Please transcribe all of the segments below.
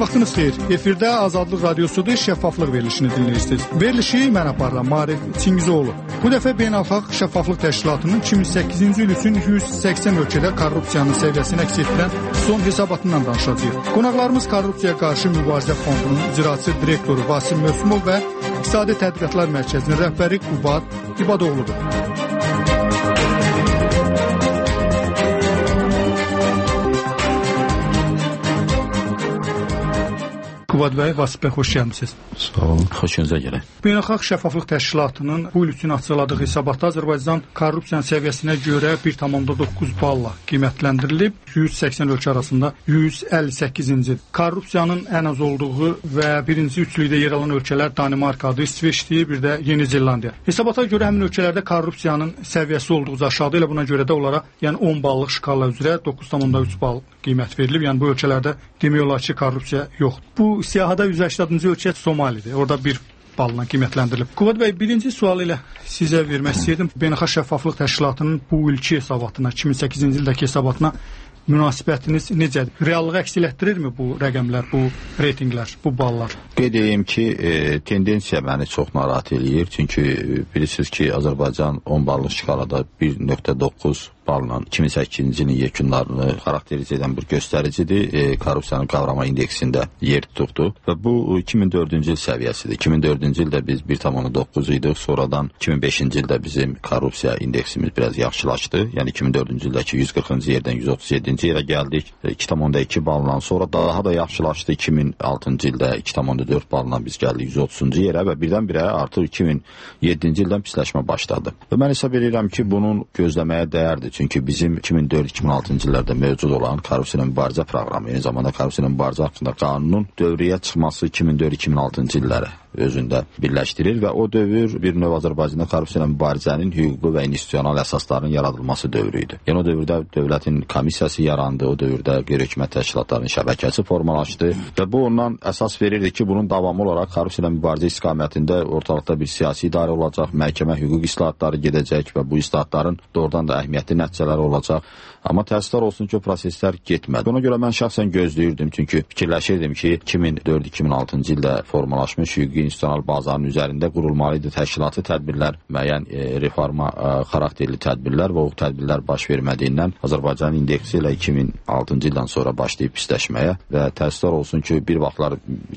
Vaxtınız xeyir. Efirdə Azadlıq Radiosu'da şəffaflıq verilişini dinləyirsiniz. Verilişi mən aparıram, Marif Çingizoğlu. Bu dəfə Beynəlxalq Şəffaflıq Təşkilatının 2008-ci il üçün 180 ölkədə korrupsiyanın səviyyəsini əks etdirən son hesabatından danışacağıq. Qonaqlarımız Korrupsiyaya Qarşı Mübarizə Fondunun icraçı direktoru Vasim Mösümov və İqtisadi Tədqiqatlar Mərkəzinin rəhbəri Qubad İbadoğludur. Qubad bəy, Vasif bəy, xoş gəlmisiniz. Sağ olun, xoşunuza gəlin. Beynəlxalq Şəffaflıq Təşkilatının bu il üçün açıqladığı hesabatda Azərbaycan korrupsiyanın səviyyəsinə görə 1,9 balla qiymətləndirilib. 180 ölkə arasında 158-ci. Korrupsiyanın ən az olduğu və birinci üçlükdə yer alan ölkələr Danimarkadır, İsveçdir, bir də Yeni Zelandiya. Hesabata görə həmin ölkələrdə korrupsiyanın səviyyəsi olduqca aşağıdır. Elə buna görə də onlara 10 ballıq şkala üzrə 9,3 bal qiymət verilib. Yəni bu ölkələrdə demək olar ki, korrupsiya yoxdur. Bu siyahıda 180-ci ölkə Somalidir. Orada 1 balla qiymətləndirilib. Qubad bəy, birinci sualı ilə sizə vermək istəyirdim. Beynəlxalq Şəffaflıq Təşkilatının bu ilki hesabatına, 2008-ci ildəki hesabatına münasibətiniz necədir? Reallığı əks etdirirmi bu rəqəmlər, bu reytinqlər, bu ballar? Qeyd edeyim ki, tendensiya məni çox narahat eləyir. Çünki bilirsiniz ki, Azərbaycan 10 ballıq şkalada 1,9 balla 2008-ci ilin yekunlarını xarakterizə edən bir göstəricidir. Korrupsiyanın qavrama indeksində yer tutubdur və bu 2004-cü il səviyyəsidir. 2004-cü ildə biz 1,9 idik. Sonradan 2005-ci ildə bizim korrupsiya indeksimiz biraz yaxşılaşdı. Yəni 2004-cü ildəki 140-cı yerdən 137-ci yerə gəldik. 2,2 balla. Sonra daha da yaxşılaşdı. 2006-cı ildə 2,4 balla biz gəldik 130-cu yerə və birdən-birə artıq 2007-ci ildən pisləşmə başladı. Və mən hesab edirəm ki, bunun gözləməyə dəyərdir. Çünki bizim 2004-2006-cı illərdə mövcud olan korrupsiya mübarizə proqramı, eyni zamanda korrupsiya mübarizə haqqında qanunun dövrəyə çıxması 2004-2006-cı illəri özündə birləşdirir və o dövr bir növ Azərbaycanda korrupsiya mübarizənin hüquqi və institusional əsaslarının yaradılması dövrü idi. Yəni o dövrdə dövlətin komissiyası yarandı, o dövrdə qeyri-hökumət təşkilatlarının şəbəkəsi formalaşdı və bu ondan əsas verirdi ki, bunun davamı olaraq korrupsiya mübarizə istiqamətində ortalıqda bir siyasi idarə olacaq, məhkəmə hüquq islahatları gedəcək və bu islahatların doğrudan da əhəmiyyətli nəticələri olacaq. Amma təəssüflər olsun ki, o proseslər getmədi. Ona görə mən şəxsən gözləyirdim, çünki fikirləşirdim ki, 2004-2006-cı ildə formalaşmış hüquqi institusional bazanın üzərində qurulmalı idi təşkilati tədbirlər, müəyyən reforma xarakterli tədbirlər və o tədbirlər baş vermədiyindən Azərbaycanın indeksi ilə 2006-cı ildən sonra başlayıb pisləşməyə və təəssüflər olsun ki, bir vaxtlar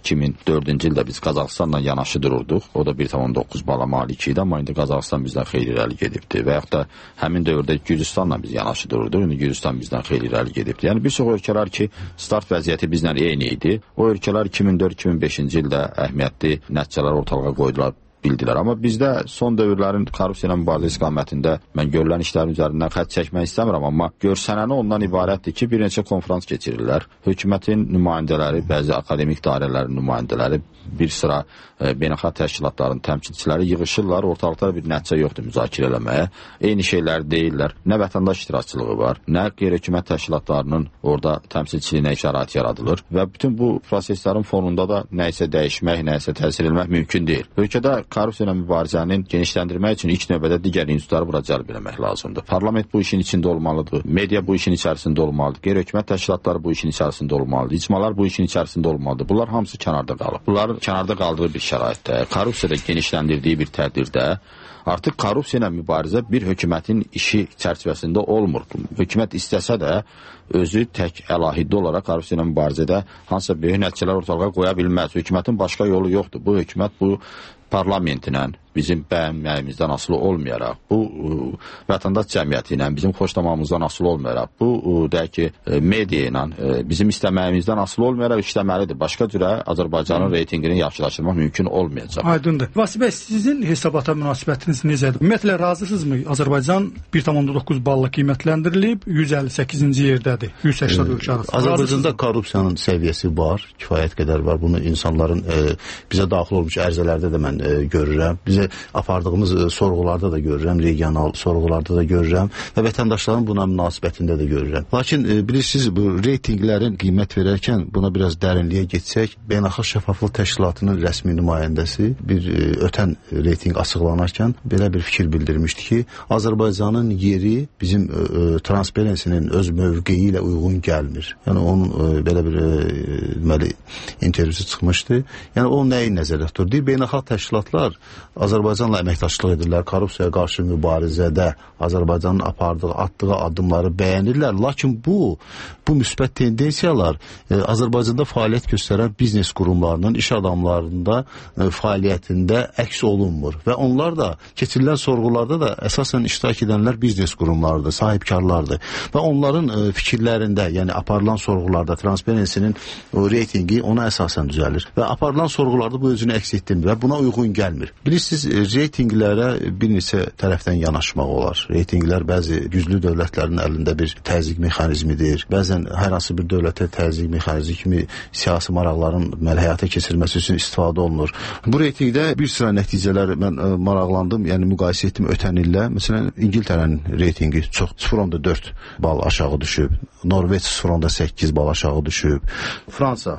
2004-cü ildə biz Qazaxıstanla yanaşı dururduq. O da 1,9 bala malik idi, amma indi Qazaxıstan bizdən xeyli irəli gedibdi və yaxud da həmin dövrdə Gürcüstanla biz yanaşı dururduq. Gürcüstan bizdən xeyli irəli gedibdi. Yəni bir çox ölkələr ki, start vəziyyəti bizlə eyni idi. O ölkələr 2004-2005-ci ildə əhəmiyyətli nəticələr ortalığa qoydular, bildilər. Amma bizdə son dövrlərin korrupsiya mübarizə istiqamətində mən görülən işlərin üzərindən xətt çəkmək istəmirəm, amma görsənəni ondan ibarətdir ki, bir neçə konfrans keçirirlər. Hökumətin nümayəndələri, bəzi akademik dairələrin nümayəndələri, bir sıra beynəlxalq təşkilatların təmsilçiləri yığışırlar, ortalıqda bir nəticə yoxdur müzakirə eləməyə. Eyni şeylər deyirlər. Nə vətəndaş iştirakçılığı var, nə qeyri-hökumət təşkilatlarının orada təmsilçiliyinə şərait yaradılır və bütün bu proseslərin fonunda da nəyisə dəyişmək, nəyisə təsir etmək mümkün deyil. Ölkədə korrupsiya ilə mübarizənin genişləndirmək üçün ilk növbədə digər institutları bura cəlb etmək lazımdır. Parlament bu işin içində olmalıdır, media bu işin içərisində olmalıdır, qeyri-hökumət təşkilatları bu işin içərisində olmalıdır, icmalar bu işin içərisində olmalıdır. Bunlar hamısı kənarda qalıb. Bunların kənarda qaldığı bir şəraitdə, korrupsiyada genişləndirdiyi bir tədbirdə artıq korrupsiya ilə mübarizə bir hökumətin işi çərçivəsində olmur. Hökumət istəsə də özü tək əlahiddə olaraq korrupsiya ilə mübarizədə hansısa böyük nəticələr ortalığa qoya bilməz. Hökumətin başqa yolu yoxdur. Bu hökumət bu parlamentinlə, bizim bəyənməyimizdən asılı olmayaraq, bu vətəndaş cəmiyyəti ilə, bizim xoşlamamızdan asılı olmayaraq, bu deyək ki, media ilə, bizim istəməyimizdən asılı olmayaraq işləməlidir. Başqa cürə Azərbaycanın reytingini yaxşılaşdırmaq mümkün olmayacaq. Aydındır. Vasif bəy, sizin hesabata münasibətiniz necədir? Ümumiyyətlə razısınızmı? Azərbaycan 1,9 balla qiymətləndirilib, 158-ci yerdədir, 180 ölkə arasında. Azərbaycanda korrupsiyanın səviyyəsi var, kifayət qədər var. Bunu insanların bizə daxil olmuş ərizələrdə də mən görürəm. Bizə apardığımız sorğularda da görürəm, regional sorğularda da görürəm və vətəndaşların buna münasibətində də görürəm. Lakin bilirsiniz, bu reytinqlərin qiymət verərkən buna biraz dərinliyə getsək, Beynəlxalq Şəffaflıq Təşkilatının rəsmi nümayəndəsi bir ötən reytinq açıqlanarkən belə bir fikir bildirmişdi ki, Azərbaycanın yeri bizim Transparency-nin öz mövqeyi ilə uyğun gəlmir. Yəni onun belə bir deməli intervyusu çıxmışdı. Yəni o nəyi nəzərdə tutur? Deyir, beynəlxalq təşkilatlar Azərbaycanla əməkdaşlıq edirlər, korrupsiyaya qarşı mübarizədə Azərbaycanın atdığı addımları bəyənirlər. Lakin bu müsbət tendensiyalar Azərbaycanda fəaliyyət göstərən biznes qurumlarının, iş adamlarında fəaliyyətində əks olunmur. Və onlar da keçirilən sorğularda da əsasən iştirak edənlər biznes qurumlarıdır, sahibkarlardır. Və onların fikirlərində, yəni aparılan sorğularda Transparency-nin reytingi ona əsasən düzəlir. Və aparılan sorğularda bu özünü əks etdirmir və buna uyğun gəlmir. Bilirsiniz, reytinqlərə bir neçə tərəfdən yanaşmaq olar. Reytinqlər bəzi güclü dövlətlərin əlində bir təzyiq mexanizmidir. Bəzən hər hansı bir dövlətə təzyiq mexanizmi kimi siyasi maraqların həyata keçirilməsi üçün istifadə olunur. Bu reytinqdə bir sıra nəticələr mən maraqlandım, yəni müqayisə etdim ötən illə. Məsələn, İngiltərənin reytingi çox 0.4 bal aşağı düşüb. Norveç 0.8 bal aşağı düşüb. Fransa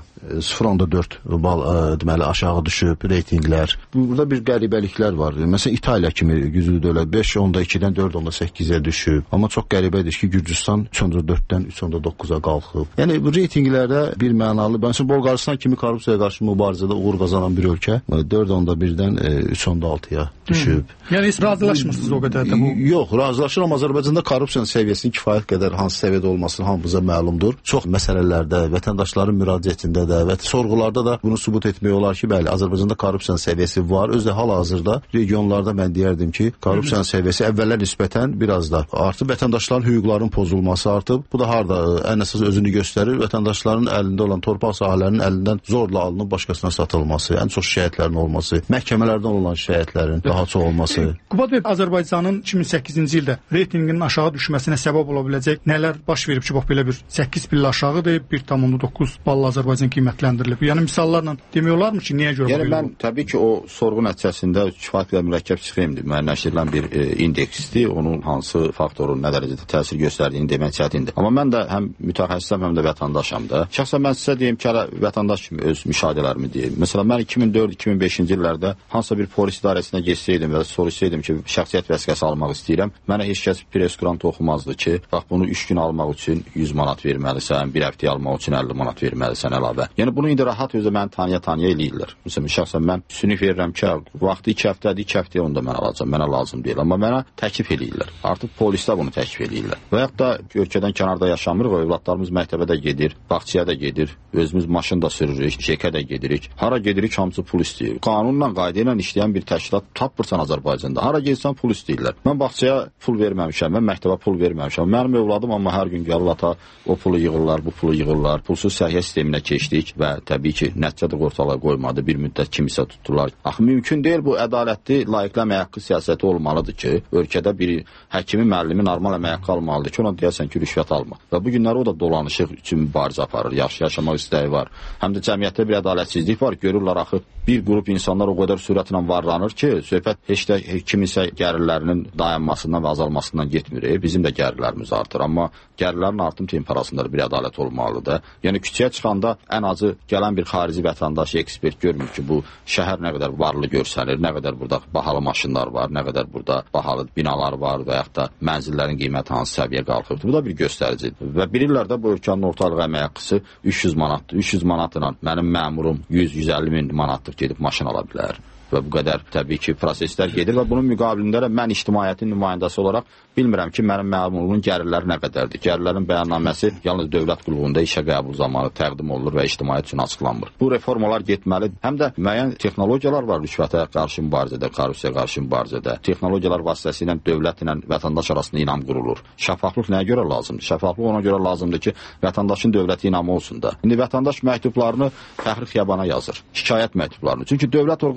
0.4 bal deməli aşağı düşüb reytinqlər. Burada bir qəribəliklər var. Məsələn, İtaliya kimi güclü dövlət 5.2-dən 4.8-ə düşüb. Amma çox qəribədir ki, Gürcüstan 3.4-dən 3.9-a qalxıb. Yəni bu reytinqlərdə bir mənalı, məsələn, Bolqarıstan kimi korrupsiyaya qarşı mübarizədə uğur qazanan bir ölkə 4.1-dən 3.6-ya düşüb. Yəni heç razılaşmırsınız o qədər də bu? Yox, razılaşıram. Azərbaycanda korrupsiyanın səviyyəsinin kifayət qədər hansı səviyyədə olması hamımıza məlumdur. Çox məsələlərdə, vətəndaşların müraciətində də və sorğularda da bunu sübut etmək olar ki, bəli, Azərbaycanda korrupsiyanın səviyyəsi var. Özdə hal-hazırda regionlarda mən deyərdim ki, korrupsiyanın səviyyəsi əvvəllər nisbətən biraz da artıb, vətəndaşların hüquqlarının pozulması artıb. Bu da harda ən əsas özünü göstərir. Vətəndaşların əlində olan torpaq sahələrinin əlindən zorla alınıb başqasına satılması, ən çox şikayətlərin olması, məhkəmələrdən olan şikayətlərin daha çox olması. Qubad bəy, Azərbaycanın 2008-ci ildə reytinqinin aşağı düşməsinə səbəb ola biləcək nələr baş verib ki, bax belə bir 8 pillə aşağıdır, 1.9 balla Azərbaycan qiymətləndirilib. Yəni misallarla demək olarmı ki, niyə görə yəni mən təbii ki, o sorğu nəticəsində kifayət qədər mürəkkəb çıxımdır. Müəyyənləşdirilən bir indeksdir. Onun hansı faktorun nə dərəcədə təsir göstərdiyini demək çətindir. Amma mən də həm mütəxəssisəm, həm də vətəndaşam da. Şəxsən mən sizə deyim ki, vətəndaş kimi öz müşahidələrimi deyim. Məsələn, mən 2004-2005-ci illərdə hansısa bir polis idarəsinə geçsəydim və soruşsaydım ki, şəxsiyyət vəsiqəsi almaq istəyirəm, mənə heç kəs press-grant oxumazdı ki, bax bunu 3 gün almaq üçün 100 manat verməlisən, bir həftəyə almaq üçün 50 manat verməlisən əlavə. Yəni bunu indi rahat özü mən tanıya eləyirlər. Məsələn, şəxsən mən sünif verirəm ki, vaxtı 2 həftədir, 2 həftəyə onda mən alacağam, mənə lazım deyil. Amma mənə təklif eləyirlər. Artıq polislər bunu təklif eləyirlər. Və yaxud da ölkədən kənarda yaşamırıq, övladlarımız məktəbə də gedir, bağçaya da gedir, özümüz maşın da sürürük, şəkə də gedirik. Hara gedirik, hamısı pul istəyir. Qanunla, qayda ilə işləyən bir təşkilat tapırsan Azərbaycanda. Hara getsən pul istəyirlər. Mən bağçaya pul verməmişəm, mən məktəbə pul verməmişəm. Mənim övladım amma hər gün gəlirlər ata o pulu yığırlar, bu pulu yığırlar. Pulsuz səhiyyə sisteminə keçdik və təbii ki, nəticə də ortalığa qoymadı. Bir müddət kimisə tutdular. Axı mümkün deyil, bu ədalətli, layiqli əmək haqqı siyasəti olmalıdır ki, ölkədə bir həkimi, müəllimi normal əmək haqqı almalıdır ki, ona deyəsən ki, rüşvət alma. Və bu günlər o da dolanışıq üçün mübarizə aparır. Yaşamaq istəyi var. Həm də cəmiyyətdə bir ədalətsizlik var. Görürlər axı bir qrup insanlar o qədər sürətlə varlanır ki, söhbət heç də kimisə gəlirlərinin dayanmasından və azalmasından getmir. Bizim də gəlirlərimiz artır. Amma gəlirlərin artım temperasında bir ədalət olmalıdır. Yəni küçəyə çıxanda ən azı gələn bir xarici vətəndaş, ekspert görmür ki, bu şəhər nə qədər varlı görsənir, nə qədər burada bahalı maşınlar var, nə qədər burada bahalı binalar var və yaxud da mənzillərin qiyməti hansı səviyyə qalxıbdır. Bu da bir göstəricidir. Və bilirlər də bu ölkənin ortalıq əmək haqqısı 300 manatdır. 300 manatla mənim məmurum 100-150 min manatlıq gedib maşın ala bilər. Və bu qədər təbii ki, proseslər gedir və bunun müqabilində mən ictimaiyyətin nümayəndəsi olaraq bilmirəm ki, mənim məmurluğun gəlirləri nə qədərdir. Gəlirlərin bəyannaməsi yalnız dövlət qulluğunda işə qəbul zamanı təqdim olunur və ictimaiyyət üçün açıqlanmır. Bu reformalar getməlidir. Həm də müəyyən texnologiyalar var rüşvətə qarşı mübarizədə, korrupsiyaya qarşı mübarizədə. Texnologiyalar vasitəsilə dövlətlə vətəndaş arasında inam qurulur. Şəffaflıq nəyə görə lazımdır? Şəffaflıq ona görə lazımdır ki, vətəndaşın dövlətə inamı olsun da. İndi vətəndaş məktublarını Fəxri Xiyabana yazır, şikayət məktublarını. Çünki dövlət orqanları heç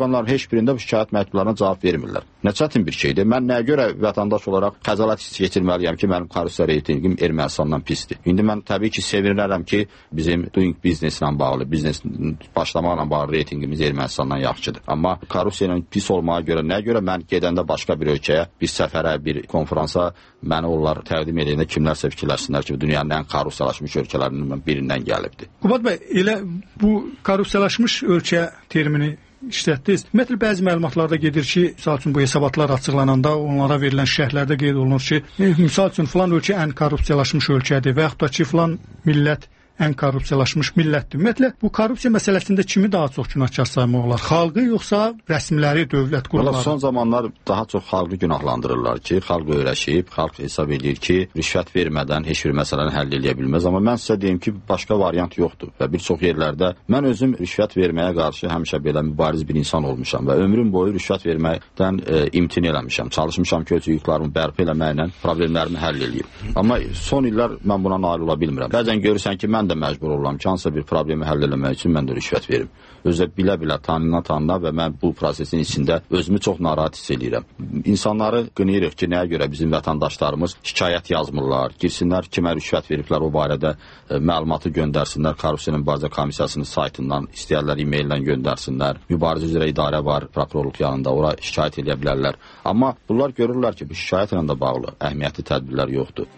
heç birində bu şikayət məktublarına cavab vermirlər. Nə çətin bir şeydir. Mən nəyə görə vətəndaş olaraq xəcalət hissi keçirməliyəm ki, mənim korrupsiya reytingim Ermənistandan pisdir. İndi mən təbii ki, sevinirəm ki, bizim doing business-lə bağlı, biznes başlamaqla bağlı reytingimiz Ermənistandan yaxşıdır. Amma korrupsiya ilə pis olmağa görə, nəyə görə mən gedəndə başqa bir ölkəyə, bir səfərə, bir konferansa məni onlar təqdim edəndə kimlərsə fikirləşsinlər ki, dünyanın ən korrupsiyalaşmış ölkələrindən birindən gəlibdir. Qubad bəy, elə bu korrupsiyalaşmış ölkə termini işlətdiniz. Ümumiyyətlə, bəzi məlumatlarda gedir ki, misal üçün bu hesabatlar açıqlananda onlara verilən şərhlərdə qeyd olunur ki, misal üçün filan ölkə ən korrupsiyalaşmış ölkədir və yaxud da ki, filan millət ən korrupsiyalaşmış millətdir. Ümumiyyətlə, bu korrupsiya məsələsində kimi daha çox günahkar saymaq olar? Xalqı yoxsa rəsmiləri, dövlət qurumları? Son zamanlar daha çox xalqı günahlandırırlar ki, xalq öyrəşib, xalq hesab edir ki, rüşvət vermədən heç bir məsələni həll edə bilməz. Amma mən sizə deyim ki, başqa variant yoxdur. Və bir çox yerlərdə mən özüm rüşvət verməyə qarşı həmişə belə mübariz bir insan olmuşam və ömrüm boyu rüşvət verməkdən imtina eləmişəm. Çalışmışam ki, öz hüquqlarımı bərpa eləməklə problemlərimi həll eləyim. Amma son illər mən buna nail ola bilmirəm. Bəzən görürsən ki, mən də məcbur oluram ki, hansısa bir problemi həll eləmək üçün mən də rüşvət verim. Özə bilə-bilə, tanına və mən bu prosesin içində özümü çox narahat hiss edirəm. İnsanları qınayırıq ki, nəyə görə bizim vətəndaşlarımız şikayət yazmırlar, girsinlər, kimə rüşvət veriblər o barədə məlumatı göndərsinlər, Korrupsiya Mübarizə Komissiyasının saytından, istəyərlər e-maillə göndərsinlər. Mübarizə üzrə idarə var, prokurorluq yanında, ora şikayət edə bilərlər. Amma bunlar görürlər ki, bu şikayətlə də bağlı əhəmiyyətli tədbirlər yoxdur.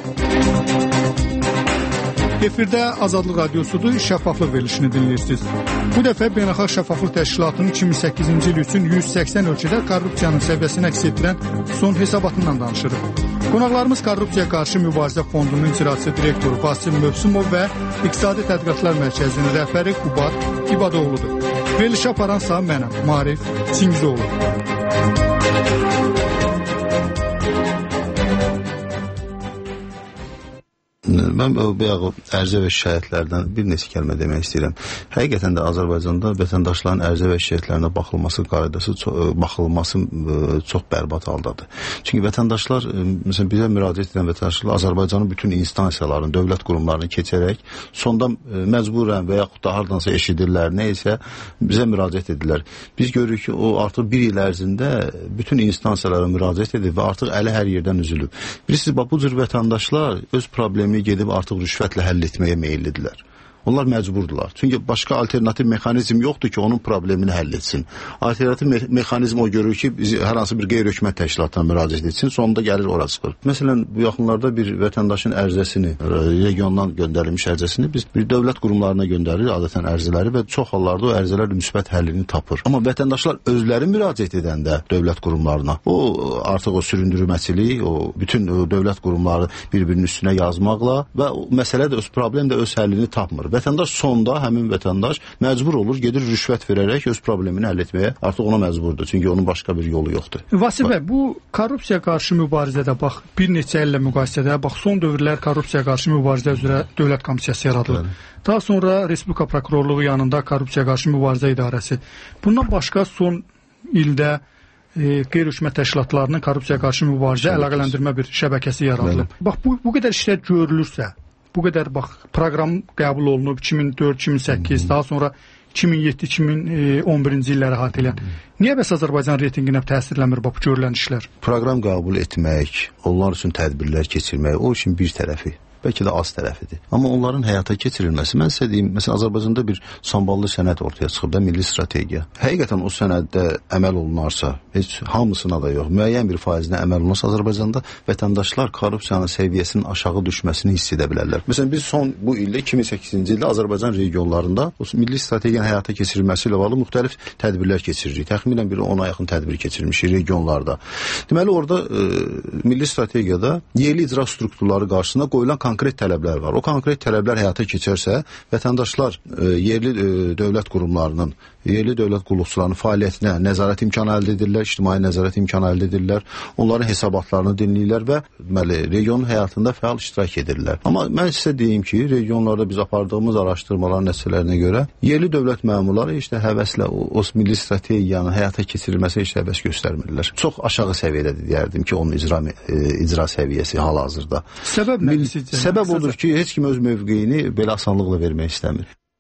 Efirdə Azadlıq Radiosudur, şəffaflıq verilişini dinləyirsiniz. Bu dəfə Beynəlxalq Şəffaflıq Təşkilatının 2008-ci il üçün 180 ölkədə korrupsiyanın səviyyəsini əks etdirən son hesabatından danışırıq. Qonaqlarımız Korrupsiya Qarşı Mübarizə Fondunun icraçı direktoru Vasil Mövsümov və İqtisadi Tədqiqatlar Mərkəzinin rəhbəri Qubad İbadoğludur. Verilişi aparansa mənəm, Marif Çingizoğlu. Mən bu ərizə və şikayətlərdən bir neçə kəlmə demək istəyirəm. Həqiqətən də Azərbaycanda vətəndaşların ərizə və şikayətlərinə baxılması qaydası çox bərbad haldadır. Çünki vətəndaşlar, məsələn, bizə müraciət edən vətəndaşlar Azərbaycanın bütün instansiyalarını, dövlət qurumlarını keçərək sonda məcburən və yaxud da hardansa eşidirlər, neysə bizə müraciət edirlər. Biz görürük ki, o artıq bir il ərzində bütün instansiyalara müraciət edir və artıq əli hər yerdən üzülüb. Bilirsiniz, bu cür vətəndaşlar öz problemi gedib artıq rüşvətlə həll etməyə meyillidirlər. Onlar məcburdular. Çünki başqa alternativ mexanizm yoxdur ki, onun problemini həll etsin. Alternativ mexanizm o görür ki, hər hansı bir qeyri-hökumət təşkilatına müraciət etsin, sonunda gəlir ora çıxır. Məsələn, bu yaxınlarda bir vətəndaşın ərizəsini, regiondan göndərilmiş ərizəsini biz bir dövlət qurumlarına göndəririk, adətən ərizələri və çox hallarda o ərizələr müsbət həllini tapır. Amma vətəndaşlar özləri müraciət edəndə dövlət qurumlarına, o artıq o süründürməçilik, o bütün dövlət qurumları bir-birinin üstünə yazmaqla və o məsələ də öz problem də öz həllini tapmır. Vətəndaş sonda, həmin vətəndaş məcbur olur, gedir rüşvət verərək öz problemini həll etməyə, artıq ona məcburdur. Çünki onun başqa bir yolu yoxdur. Vasil bəy, bu korrupsiya qarşı mübarizədə, bax, bir neçə illə müqayisədə, bax, son dövrlər korrupsiya qarşı mübarizə üzrə dövlət komissiyası yaradılır. Daha sonra Respublika Prokurorluğu yanında korrupsiya qarşı mübarizə idarəsi. Bundan başqa son ildə qeyri-hökumət təşkilatlarının korrupsiya qarşı mübarizə əlaqələndirmə bir şəbəkəsi yaradılıb. Bax, bu qədər işlər görülürsə, bu qədər proqram qəbul olunub 2004-2008, daha sonra 2007-2011-ci illəri əhatə edən. Niyə bəs Azərbaycan reytinginə təsirlənmir bu görülən işlər? Proqram qəbul etmək, onlar üçün tədbirlər keçirmək, o işin bir tərəfi. Bəlkə də az tərəfidir. Amma onların həyata keçirilməsi, mən sizə deyim, məsələn, Azərbaycanda bir samballı sənəd ortaya çıxıb da, milli strategiya. Həqiqətən o sənəddə əməl olunarsa, heç hamısına da yox, müəyyən bir faizinə əməl olunarsa, Azərbaycanda vətəndaşlar korrupsiyanın səviyyəsinin aşağı düşməsini hiss edə bilərlər. Məsələn, biz son bu ildə 2008-ci ildə Azərbaycan regionlarında o milli strategiyanın həyata keçirilməsi ilə bağlı müxtəlif tədbirlər keçiririk. Təxminən bir 10-a yaxın tədbir keçirmişik regionlarda. Deməli, orada milli strategiyada yerli icra strukturları qarşısında qoyulan konkret tələblər var. O konkret tələblər həyata keçərsə, vətəndaşlar yerli dövlət qurumlarının, yerli dövlət qulluqçularının fəaliyyətinə nəzarət imkanı əldə edirlər, ictimai nəzarət imkanı əldə edirlər, onların hesabatlarını dinləyirlər və regionun həyatında fəal iştirak edirlər. Amma mən sizə deyim ki, regionlarda biz apardığımız araşdırmaların nəticələrinə görə yerli dövlət məmurları işte həvəslə o milli strategiyanın həyata keçirilməsi heç həvəs göstərmirlər. Çox aşağı səviyyədə deyərdim ki, onun icra səviyyəsi hal-hazırda. Səbəb nədir sizcə? Səbəb odur ki, heç kim öz mövqeyini belə asanlıqla vermək istəmir.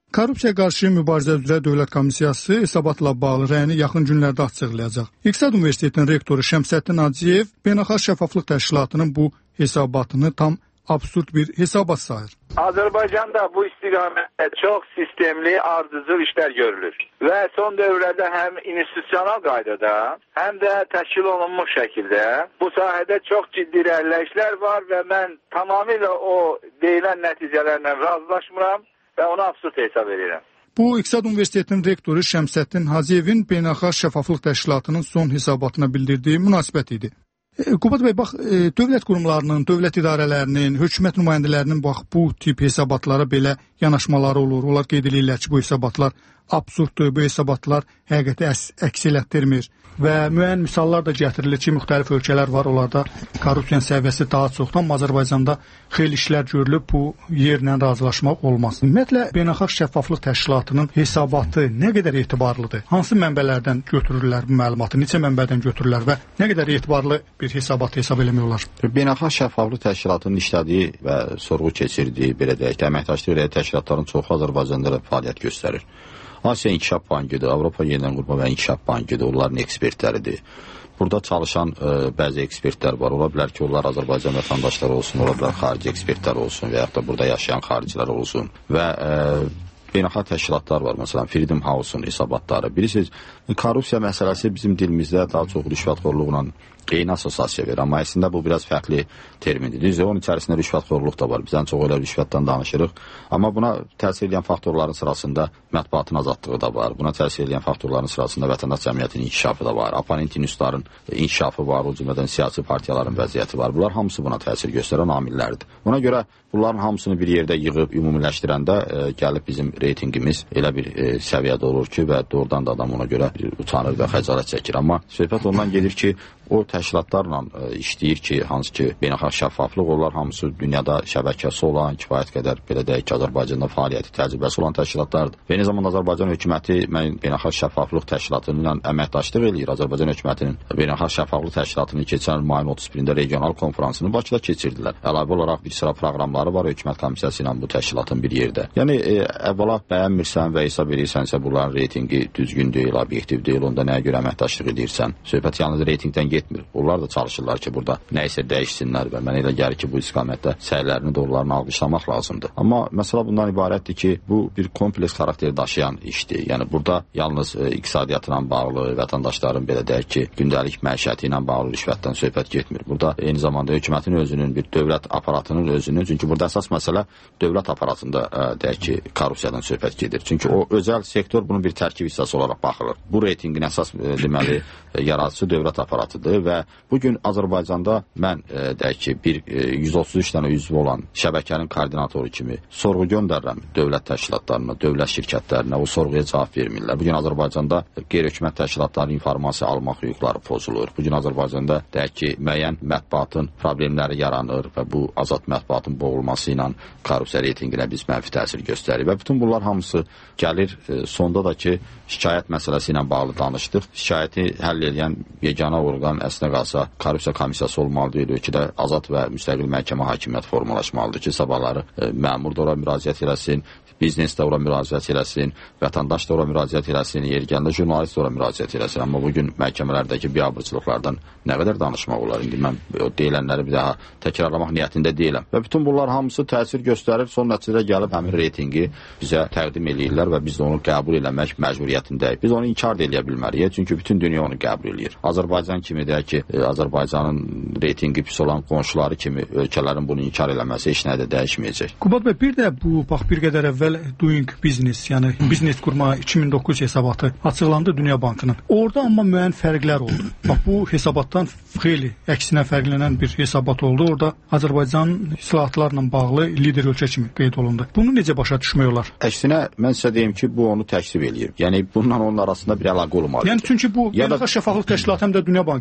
Korrupsiya qarşı mübarizə üzrə Dövlət Komissiyası hesabatla bağlı rəyini yaxın günlərdə açıqlayacaq. İqtisad Universitetinin rektoru Şəmsəddin Hacıyev Beynəlxalq Şəffaflıq Təşkilatının bu hesabatını tam absurd bir hesabat sayır. Azərbaycanda bu istiqamətdə çox sistemli, ardıcıl işlər görülür və son dövrlərdə həm institusional qaydada, həm də təşkil olunmuş şəkildə bu sahədə çox ciddi irəliləyişlər var və mən tamamilə o deyilən nəticələrlə razılaşmıram və onu absurd hesab edirəm. Bu, İqtisad Universitetinin rektoru Şəmsəddin Hacıyevin Beynəlxalq Şəffaflıq Təşkilatının son hesabatına bildirdiyi münasibət idi. Qubad bəy, bax, dövlət qurumlarının, dövlət idarələrinin, hökumət nümayəndələrinin bax, bu tip hesabatlara belə yanaşmaları olur. Onlar qeyd edirlər ki, bu hesabatlar absurddur, bu hesabatlar həqiqəti əks elətdirmir. Və müəyyən misallar da gətirilir ki, müxtəlif ölkələr var, onlarda korrupsiyanın səviyyəsi daha çoxdur, amma Azərbaycanda xeyli işlər görülüb, bu yerlə razılaşmaq olmaz. Ümumiyyətlə, Beynəlxalq Şəffaflıq Təşkilatının hesabatı nə qədər etibarlıdır? Hansı mənbələrdən götürürlər bu məlumatı, neçə mənbədən götürürlər və nə qədər etibarlı bir hesabat hesab eləmək olar? Beynəlxalq Şəffaflıq Təşkilatının işlədiyi və sorğu keçirdiyi, belə deyək, əməkdaşlıq ilə təşkilatların çoxu Azərbaycanda da fəaliyyət göstərir. Asiya İnkişaf Bankıdır, Avropa Yenidən Qurma və İnkişaf Bankıdır, onların ekspertləridir. Burada çalışan bəzi ekspertlər var. Ola bilər ki, onlar Azərbaycan vətəndaşları olsun, ola bilər xarici ekspertlər olsun və yaxud da burada yaşayan xaricilər olsun. Və beynəlxalq təşkilatlar var, məsələn, Freedom House-un hesabatları. Bilirsiniz, korrupsiya məsələsi bizim dilimizdə daha çox rüşvətxorluqla eyni assosiasiya verir, amma əslində bu biraz fərqli termindir. Düzdür, onun içərisində rüşvətxorluq da var. Biz ən çox elə rüşvətdən danışırıq. Amma buna təsir edən faktorların sırasında mətbuatın azadlığı da var. Buna təsir edən faktorların sırasında vətəndaş cəmiyyətinin inkişafı da var. Oponent institutların inkişafı var, o cümlədən siyasi partiyaların vəziyyəti var. Bunlar hamısı buna təsir göstərən amillərdir. Buna görə bunların hamısını bir yerdə yığıb ümumiləşdirəndə gəlib bizim reytinqimiz elə bir səviyyədə olur ki, və doğrudan da adam ona görə utanır və xəcalət çəkir. Amma söhbət ondan gedir ki, o təşkilatlarla işləyir ki, hansı ki, beynəlxalq şəffaflıq, onlar hamısı dünyada şəbəkəsi olan, kifayət qədər, belə deyək ki, Azərbaycanda fəaliyyəti, təcrübəsi olan təşkilatlardır. Və eyni zamanda Azərbaycan hökuməti beynəlxalq şəffaflıq təşkilatı ilə əməkdaşlıq eləyir. Azərbaycan hökumətinin beynəlxalq şəffaflıq təşkilatının keçən mayın 31-də regional konfransını Bakıda keçirdilər. Əlavə olaraq bir sıra proqramları var hökumət komissiyası ilə bu təşkilatın bir yerdə. Yəni, əvvəla bəyənmirsən və hesab edirsənsə, bunların reytingi düzgün deyil, obyektiv deyil, onda nəyə görə əməkdaşlıq edirsən? Söhbət yalnız reytingdən getmir. Onlar da çalışırlar ki, burada nə isə dəyişsinlər və mənə elə gəlir ki, bu istiqamətdə səylərini doğrularını alqışlamaq lazımdır. Amma məsələ bundan ibarətdir ki, bu bir kompleks xarakteri daşıyan işdir. Yəni, burada yalnız iqtisadiyyatla bağlı, vətəndaşların belə deyək ki, gündəlik məişəti ilə bağlı rüşvətdən söhbət getmir. Burada eyni zamanda hökumətin özünün, bir dövlət aparatının özünün, çünki burada əsas məsələ dövlət aparatında deyək ki, korrupsiyadan söhbət gedir. Çünki o özəl sektor bunun bir tərkib hissəsi olaraq baxılır. Bu reytinqin əsas deməli yaradıcısı dövlət aparatıdır və bugün Azərbaycanda mən deyək ki, bir 133 dənə üzvü olan şəbəkənin koordinatoru kimi sorğu göndərirəm dövlət təşkilatlarına, dövlət şirkətlərinə, o sorğuya cavab vermirlər. Bugün Azərbaycanda qeyri-hökumət təşkilatlarının informasiya almaq hüquqları pozulur. Bugün Azərbaycanda deyək ki, müəyyən mətbuatın problemləri yaranır və bu azad mətbuatın boğulması ilə korrupsiya reytinqinə biz mənfi təsir göstərir və bütün bunlar hamısı gəlir sonda da ki, şikayət məsələsi ilə bağlı danışdıq. Şikayəti həll edən yeganə orqan əslində qalsa korrupsiya komissiyası olmalıdır. Ölkədə azad və müstəqil məhkəmə hakimiyyəti formalaşmalıdır ki, sabahları məmur da ora müraciət eləsin, biznes də ora müraciət eləsin, vətəndaş da ora müraciət eləsin, yeri gəndə jurnalist da ora müraciət eləsin. Amma bugün məhkəmələrdəki biabırçılıqlardan nə qədər danışmaq olar? İndi mən o deyilənləri bir daha təkrarlamaq niyyətində deyiləm. Və bütün bunlar hamısı təsir göstərir, son nəticədə gəlib həmin reytinqi bizə təqdim eləyirlər və biz də onu qəbul eləmək məcburiyyətindəyik. Biz onu inkar da eləyə bilmərik, çünki bütün dünya onu qəbul eləyir. Azərbaycan kimi deyək ki, Azərbaycanın reytinqi pis olan qonşuları kimi ölkələrin bunu inkar eləməsi heç nə də dəyişməyəcək. Qubad bəy, bir də bu, bax, bir qədər əvvəl Doing Business, yəni biznes qurma 2009 hesabatı açıqlandı Dünya Bankının. Orada amma müəyyən fərqlər oldu. Bax, bu hesabatdan xeyli əksinə fərqlənən bir hesabat oldu. Orada Azərbaycan islahatlarla bağlı lider ölkə kimi qeyd olundu. Bunu necə başa düşmək olar? Əksinə, mən sizə deyim ki, bu onu təksib eləyir. Yəni, bununla onun arasında bir əlaqə olmalıdır. Yəni, çünki bu Beynəlxalq Şəffaflıq Təşkilatı həm də Dünya Bankı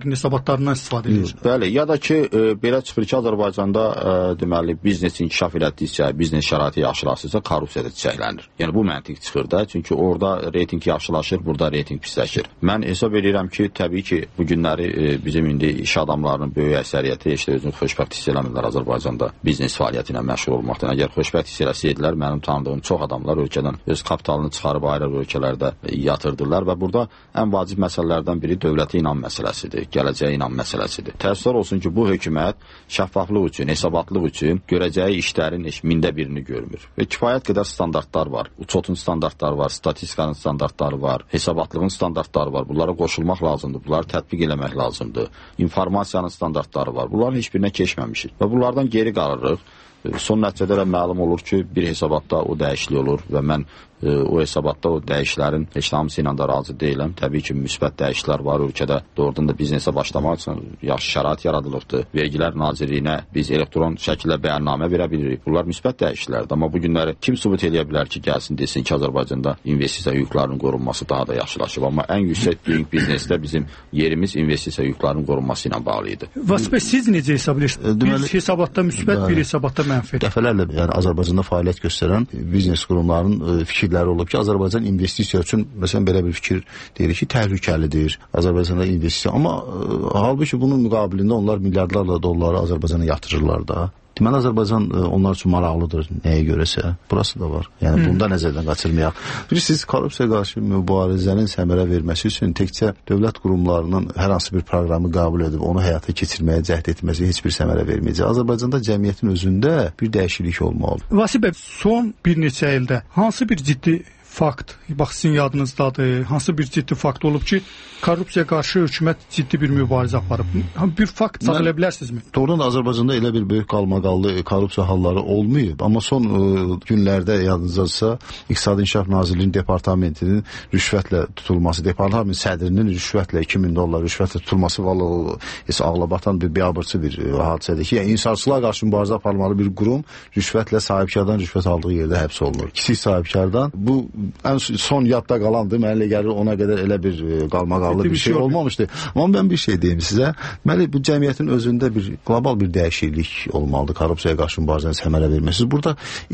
bankin hesabatlarından istifadə edir. Bəli, ya da ki, belə çıxır ki, Azərbaycanda deməli biznes inkişaf elətdikcə, biznes şəraiti yaxşılaşırsa, korrupsiyada çiçəklənir. Yəni bu məntiq çıxır da, çünki orada reyting yaxşılaşır, burada reyting pisləşir. Mən hesab edirəm ki, təbii ki, bu günləri bizim indi iş adamlarının böyük əksəriyyəti işte özünü xoşbəxt hiss eləmirlər Azərbaycanda biznes fəaliyyəti ilə məşğul olmaqdan. Əgər xoşbəxt hiss eləsəydilər, mənim tanıdığım çox adamlar ölkədən öz kapitalını çıxarıb ayrı ölkələrdə yatırdılar və burada ən vacib məsələlərdən biri dövlətə inam məsələsidir, gələcəyə inam məsələsidir. Təəssüflər olsun ki, bu hökumət şəffaflıq üçün, hesabatlıq üçün görəcəyi işlərin mində birini görmür. Və kifayət qədər standartlar var. UÇOT-un standartları var, statistikanın standartları var, hesabatlığın standartları var. Bunlara qoşulmaq lazımdır, bunları tətbiq eləmək lazımdır. İnformasiyanın standartları var. Bunların heç birinə keçməmişik və bunlardan geri qalırıq. Son nəticədə də məlum olur ki, bir hesabatda o dəyişiklik olur və mən o hesabatda o dəyişiklərin heç hamısı ilə də razı deyiləm. Təbii ki, müsbət dəyişikliklər var ölkədə. Doğrudan da biznesə başlamaq üçün yaxşı şərait yaradılıbdır. Vergilər Nazirliyinə biz elektron şəkildə bəyannamə verə bilirik. Bunlar müsbət dəyişikliklərdir. Amma bu günləri kim sübut eləyə bilər ki, gəlsin desin ki, Azərbaycanda investisiya hüquqlarının qorunması daha da yaxşılaşıb. Amma ən yüksək doing biznesdə bizim yerimiz investisiya hüquqlarının qorunması ilə bağlı idi. Vasif bəy, siz necə hesab edirsiniz? Bir hesabatda müsbət, bir hesabatda mənfi. Dəfələrlə yəni Azərbaycanda fəaliyyət göstərən biznes qurumlarının fikirləri olub ki, Azərbaycan investisiya üçün məsələn belə bir fikir deyir ki, təhlükəlidir Azərbaycanda investisiya. Amma halbuki bunun müqabilində onlar milyardlarla dolları Azərbaycana yatırırlar da. Deməli, Azərbaycan onlar üçün maraqlıdır, nəyə görəsə. Burası da var. Yəni, bunda nəzərdən qaçırmayaq. Bilirsiniz, korrupsiyaya qarşı mübarizənin səmərə verməsi üçün təkcə dövlət qurumlarının hər hansı bir proqramı qəbul edib, onu həyata keçirməyə cəhd etməsi heç bir səmərə verməyəcək. Azərbaycanda cəmiyyətin özündə bir dəyişiklik olmalıdır. Vasif bəy, son bir neçə ildə hansı bir ciddi fakt, bax sizin yadınızdadır, hansı bir ciddi fakt olub ki, korrupsiyaya qarşı hökumət ciddi bir mübarizə aparıb? Bir fakt saxlaya bilərsinizmi? Doğrudan da Azərbaycanda elə bir böyük qalmaqallı korrupsiya halları olmayıb. Amma son günlərdə yadınızdadırsa, İqtisadi İnkişaf Nazirliyinin departamentinin rüşvətlə tutulması, departament sədrinin rüşvətlə $2000 rüşvətlə tutulması vallahi heç ağlabatan bir biabırçı bir hadisədir ki, yəni insançılığa qarşı mübarizə aparmalı bir qurum rüşvətlə sahibkardan rüşvət aldığı yerdə həbs olunur. Kiçik sahibkardan bu ən son yadda qalandır. Mənə gəlir ona qədər elə bir qalmaqallı bir şey olmamışdı. Amma mən bir şey deyim sizə. Deməli, bu cəmiyyətin özündə bir qlobal bir dəyişiklik olmalıdır korrupsiyaya qarşı mübarizənin səmərə verməsi. Burada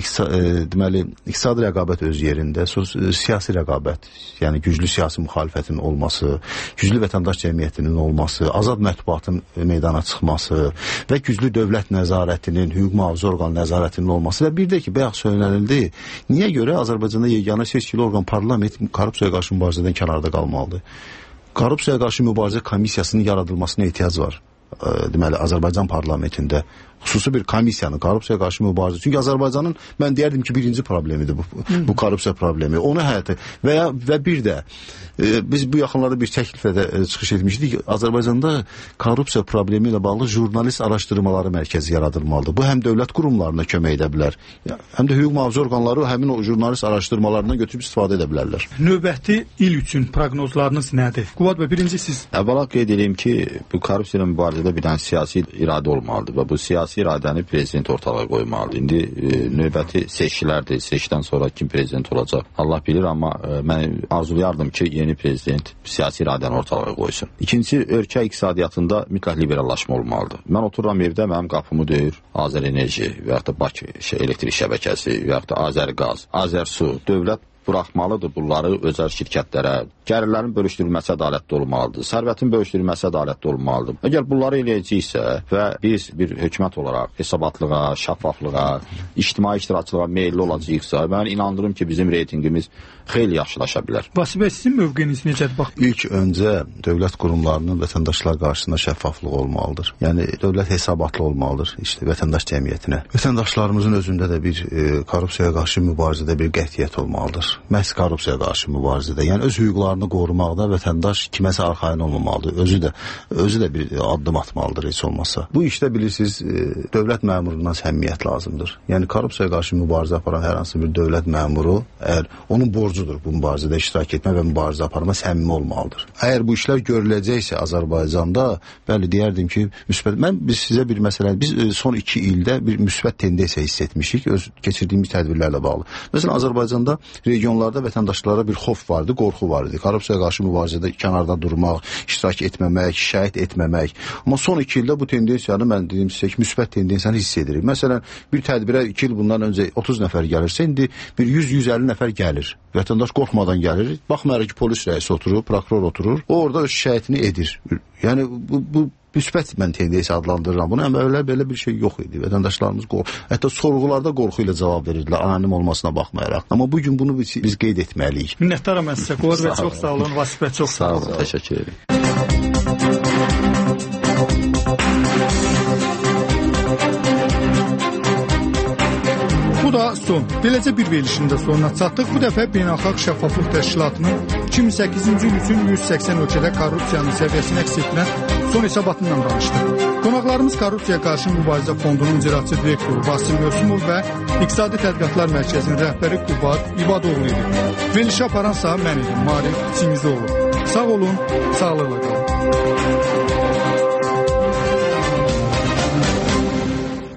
deməli, iqtisadi rəqabət öz yerində, siyasi rəqabət, yəni güclü siyasi müxalifətin olması, güclü vətəndaş cəmiyyətinin olması, azad mətbuatın meydana çıxması və güclü dövlət nəzarətinin, hüquq mühafizə orqan nəzarətinin olması və bir də ki, bayaq söylənildi, niyə görə Azərbaycanda yeganə seçkili orqan parlament korrupsiyaya qarşı mübarizədən kənarda qalmalıdır? Korrupsiyaya qarşı mübarizə komissiyasının yaradılmasına ehtiyac var. Deməli, Azərbaycan parlamentində xüsusi bir komissiyanın korrupsiyaya qarşı mübarizə. Çünki Azərbaycanın, mən deyərdim ki, birinci problemidir bu korrupsiya problemi. Onu həyata və bir də biz bu yaxınlarda bir təkliflə də çıxış etmişdik. Azərbaycanda korrupsiya problemi ilə bağlı jurnalist araşdırmaları mərkəzi yaradılmalıdır. Bu həm dövlət qurumlarına kömək edə bilər, həm də hüquq mühafizə orqanları həmin o jurnalist araşdırmalarından götürüb istifadə edə bilərlər. Növbəti il üçün proqnozlarınız nədir? Qubad bəy, birinci siz. Əvvəla qeyd edeyim ki, bu korrupsiya ilə mübarizədə bir dənə siyasi iradə olmalıdır və bu siyasi iradəni prezident ortalığa qoymalıdır. İndi növbəti seçkilərdir. Seçkidən sonra kim prezident olacaq Allah bilir, amma mən arzulayardım ki, yeni prezident siyasi iradəni ortalığa qoysun. İkinci, ölkə iqtisadiyyatında mütləq liberallaşma olmalıdır. Mən otururam evdə, mənim qapımı döyür Azərenerji və yaxud da Bakı elektrik şəbəkəsi və yaxud da Azərqaz, Azərsu, dövlət buraxmalıdır bunları özəl şirkətlərə. Gəlirlərin bölüşdürülməsi ədalətli olmalıdır. Sərvətin bölüşdürülməsi ədalətli olmalıdır. Əgər bunları eləyəcəksə və biz bir hökumət olaraq hesabatlığa, şəffaflığa, ictimai iştirakçılığa meyilli olacaqsa, mən inandırım ki, bizim reytingimiz xeyli yaxşılaşa bilər. Vasif bəy, sizin mövqeyiniz necədir? Bax, İlk öncə dövlət qurumlarının vətəndaşlar qarşısında şəffaflıq olmalıdır. Yəni dövlət hesabatlı olmalıdır işte vətəndaş cəmiyyətinə. Vətəndaşlarımızın özündə də bir korrupsiyaya qarşı mübarizədə bir qətiyyət olmalıdır. Məhz korrupsiyaya qarşı mübarizədə. Yəni öz hüquqlarını qorumaqda vətəndaş kiməsə arxayın olmamalıdır. Özü də bir addım atmalıdır heç olmazsa. Bu işdə bilirsiniz, dövlət məmurundan səmimiyyət lazımdır. Yəni korrupsiyaya qarşı mübarizə aparan hər hansı bir dövlət məmuru, əgər onun borcudur bu mübarizədə iştirak etmə və mübarizə aparma, səmimi olmalıdır. Əgər bu işlər görüləcəksə Azərbaycanda, bəli deyərdim ki, müsbət. Biz sizə bir məsələ, biz son 2 ildə bir müsbət tendensiya hiss etmişik öz keçirdiyimiz tədbirlərlə bağlı. Məsələn, Azərbaycanda region regionlarda vətəndaşlara bir xof vardı, qorxu vardı. Korrupsiyaya qarşı mübarizədə kənarda durmaq, iştirak etməmək, şikayət etməmək. Amma son 2 ildə bu tendensiyanı mən dediyim sizə ki, müsbət tendensiyanı hiss edirik. Məsələn, bir tədbirə 2 il bundan öncə 30 nəfər gəlirsə, indi bir 100-150 nəfər gəlir. Vətəndaş qorxmadan gəlir. Baxmayaraq ki, polis rəisi oturur, prokuror oturur. O orada öz şikayətini edir. Yəni bu müsbət mən tendensiya adlandırıram. Bunu əvvəllər belə bir şey yox idi. Vətəndaşlarımız hətta sorğularda qorxu ilə cavab verirdilər, anonim olmasına baxmayaraq. Amma bu gün bunu biz qeyd etməliyik. Minnətdaram sizə. Qor və çox sağ olun. Vasif bəy, çox sağ olun. Təşəkkür edirəm. Bu da son. Beləcə bir verilişin də sonuna çatdıq. Bu dəfə Beynəlxalq Şəffaflıq Təşkilatının 2008-ci il üçün 180 ölkədə korrupsiyanın səviyyəsini əks etdirən son hesabatından danışdıq. Qonaqlarımız Korrupsiyaya qarşı mübarizə fondunun icraçı direktoru Vasil Yosimov və İqtisadi Tədqiqatlar Mərkəzinin rəhbəri Qubad İbadoğlu idi. Verilişi aparansa mən idim, Marif Çingizoğlu. Sağ olun, sağlıqla qalın.